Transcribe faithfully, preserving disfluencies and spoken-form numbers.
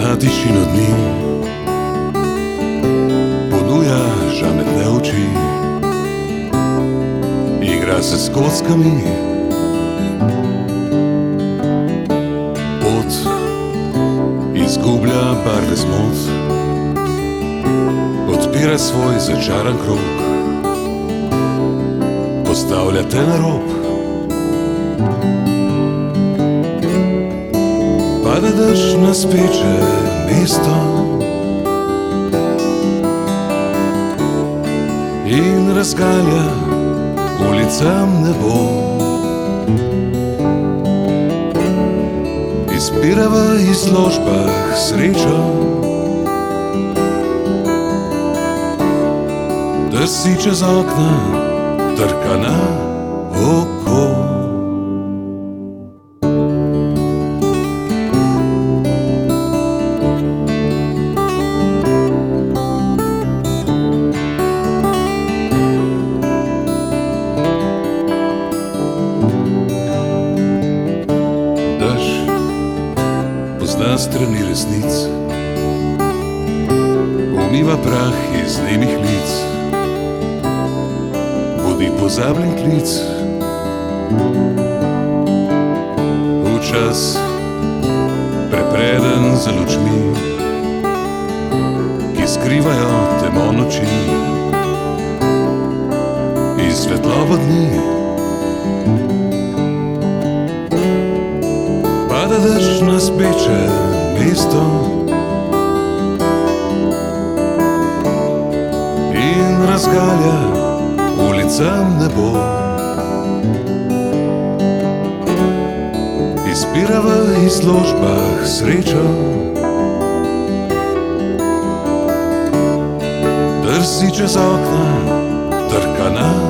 Pozna tišino dni, ponuja žametne oči, igra se s kockami, pot izgublja barve zmot, odpira svoj začaran krog, postavlja te na rob. Pada dež na speče mesto in razgalja ulicam nebo. Izbira v izložbah srečo, drsi čez okna, trka na oko. Pozna strani resnic, umiva prah iz nemih lic, budi pozabljen klic. Včas prepreden z lučmi, ki skrivajo temo noči, iz svetlobo dni. Pada dež na speče mesto in razgalja ulicam nebo. Izbira v izložbah srečo, drsi čez okna, trka na